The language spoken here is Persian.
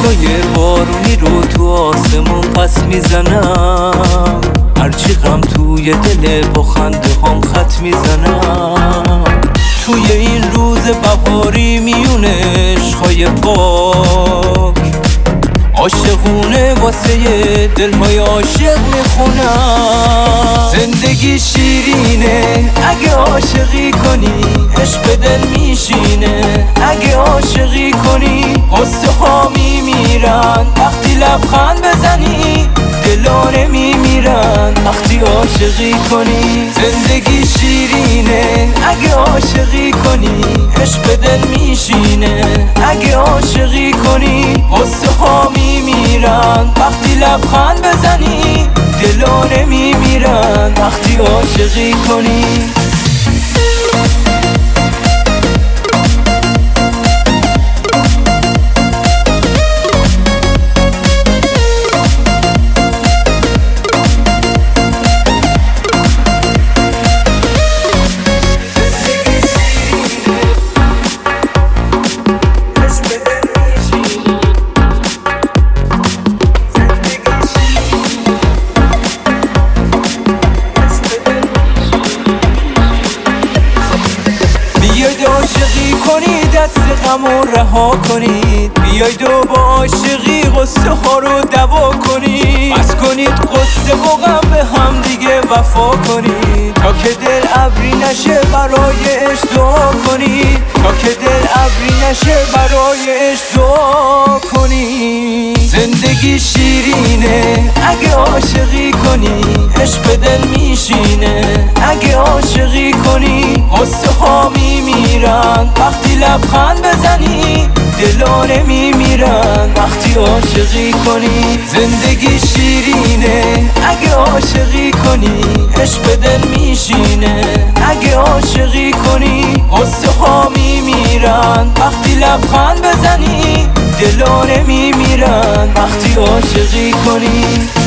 ابرهای بارونی رو تو آسمون پس میزنم، هرچی غم توی دل با خنده هم خط میزنم. توی این روز بهاری میون عشقهای پاک عاشقونه واسه دلهای عاشق میخونم. زندگی شیرینه اگه عاشقی کنی، عشق دل میشینه اگه عاشقی کنی. غصه ها میمیرن وقتی لبخند بزنی، دلا نمیمیرن وقتی عاشقی کنی. زندگی شیرینه اگه عاشقی کنی، عشق دل میشینه اگه عاشقی کنی. غصه ها میمیرن وقتی لبخند بزنی، دلا نمیمیرن وقتی عاشقی کنی. بیاید عاشقی کنید دست غمو رها کنید، بیاید و با عاشقی غصه ها رو دوا کنید. بس کنید غصه و غم به هم دیگه وفا کنید، تا که دل ابری نشه برای عشق دعا کنید، تا که دل ابری نشه برای عشق دعا کنید. زندگی شیرینه اگه عاشقی کنی، عشق دل میشینه اگه عاشقی کنی. غصه ها میمیرن وقتی لبخند بزنی، دلا نمیمیرن وقتی عاشقی کنی. زندگی شیرینه اگه عاشقی کنی، عشق دل میشینه اگه عاشقی کنی. غصه ها میمیرن وقتی لبخند بزنی، دلا نمیمیرن وقتی عاشقی کنی.